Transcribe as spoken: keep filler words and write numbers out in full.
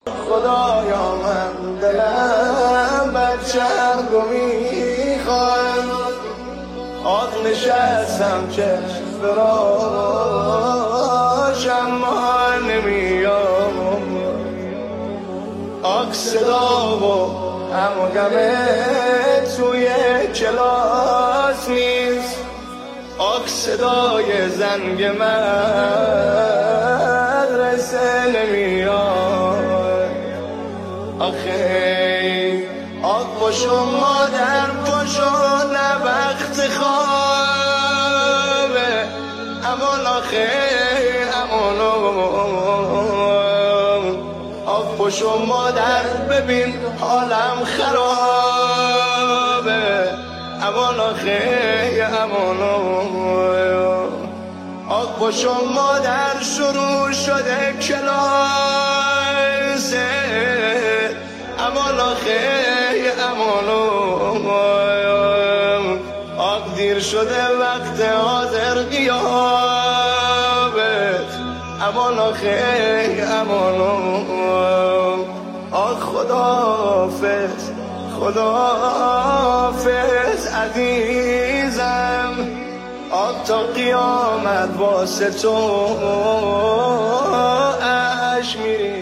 خدایا من دلم بچه رو میخوام، آق نشستم چشم فراش اما نمیام، آق صدا و اما گمه توی کلاس نیست، آق صدای زنگ مدرسه نمیاد. آخه آق پاشو مادر پاشو نه وقت خوابه، امان آخه امان آق پاشو مادر ببین حالم خرابه، امان آخه امان آق پاشو مادر شروع شده کلاسه، امان آخه امان آق دیر شده وقت حاضر غیابت، امان آخه امان آق خداحافظ خداحافظ عزیزم، آق تا قیامت واسه تو اش میری.